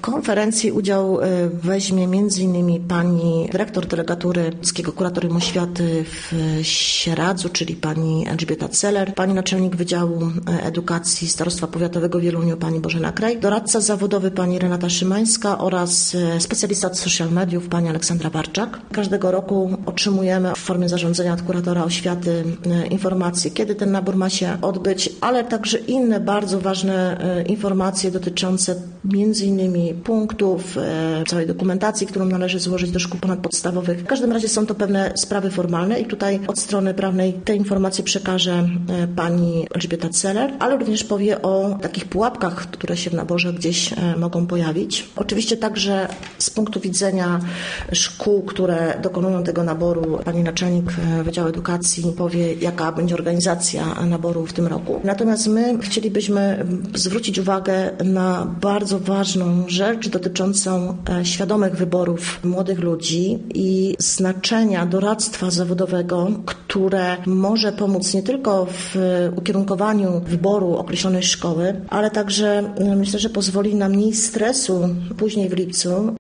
W konferencji udział weźmie m.in. pani dyrektor delegatury Polskiego Kuratorium Oświaty w Sieradzu, czyli pani Elżbieta Celer, pani naczelnik Wydziału Edukacji Starostwa Powiatowego w Wieluniu, pani Bożena Kraj, doradca zawodowy pani Renata Szymańska oraz specjalista od social mediów pani Aleksandra Barczak. Każdego roku otrzymujemy w formie zarządzenia od kuratora oświaty informacje, kiedy ten nabór ma się odbyć, ale także inne bardzo ważne informacje dotyczące m.in. punktów, całej dokumentacji, którą należy złożyć do szkół ponadpodstawowych. W każdym razie są to pewne sprawy formalne i tutaj od strony prawnej te informacje przekaże pani Elżbieta Celer, ale również powie o takich pułapkach, które się w naborze gdzieś mogą pojawić. Oczywiście także z punktu widzenia szkół, które dokonują tego naboru, pani naczelnik Wydziału Edukacji powie, jaka będzie organizacja naboru w tym roku. Natomiast my chcielibyśmy zwrócić uwagę na bardzo ważną rzecz dotyczącą świadomych wyborów młodych ludzi i znaczenia doradztwa zawodowego, które może pomóc nie tylko w ukierunkowaniu wyboru określonej szkoły, ale także myślę, że pozwoli na mniej stresu później w lipcu